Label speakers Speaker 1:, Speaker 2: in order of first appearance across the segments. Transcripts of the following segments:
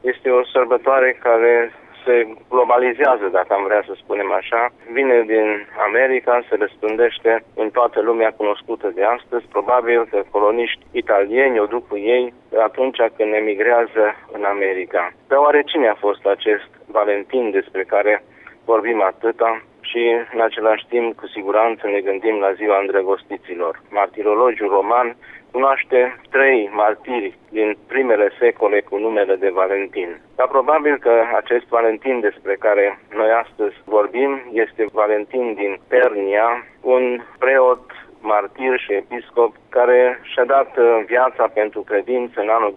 Speaker 1: este o sărbătoare care se globalizează, dacă am vrea să spunem așa, vine din America, se răspândește în toată lumea cunoscută de astăzi. Probabil că coloniști italieni o duc cu ei atunci când emigrează în America. Dar oare cine a fost acest Valentin despre care vorbim atâta? Și în același timp, cu siguranță, ne gândim la ziua îndrăgostiților. Martirologiul roman cunoaște 3 martiri din primele secole cu numele de Valentin. Dar probabil că acest Valentin despre care noi astăzi vorbim este Valentin din Pernia, un preot, martir și episcop care și-a dat viața pentru credință în anul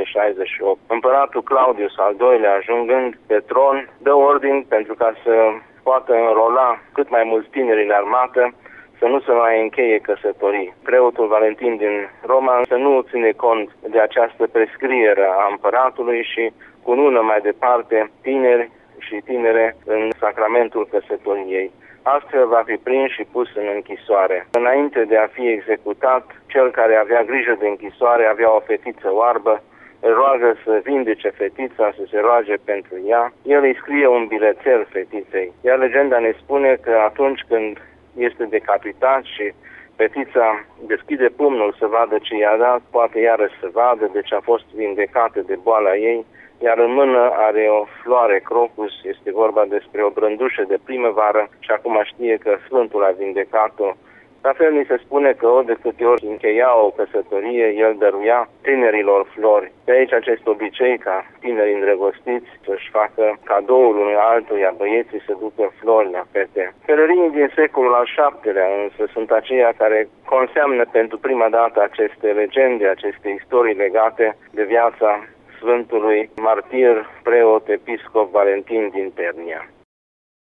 Speaker 1: 268. Împăratul Claudius al II-lea, ajungând pe tron, dă ordin pentru ca să poată înrola cât mai mulți tineri în armată, să nu se mai încheie căsătorii. Preotul Valentin din Roma să nu ține cont de această prescriere a împăratului și cunună mai departe tineri și tinere în sacramentul căsătoriei. Astfel va fi prins și pus în închisoare. Înainte de a fi executat, cel care avea grijă de închisoare avea o fetiță oarbă, îl roagă să vindece fetița, să se roage pentru ea. El îi scrie un bilețel fetiței. Iar legenda ne spune că atunci când este decapitat și fetița deschide pumnul să vadă ce i-a dat, poate iarăși să vadă, deci a fost vindecată de boala ei, iar în mână are o floare crocus, este vorba despre o brândușă de primăvară și acum știe că Sfântul a vindecat-o. La fel ni se spune că ori de câte ori încheia o căsătorie, el dăruia tinerilor flori. De aici acest obicei ca tinerii îndrăgostiți să-și facă cadoul unui altuia, băieții să ducă flori la fete. Pelerinii din secolul al VII-lea însă sunt aceia care conseamnă pentru prima dată aceste legende, aceste istorii legate de viața Sfântului martir, preot, episcop Valentin din Pernia.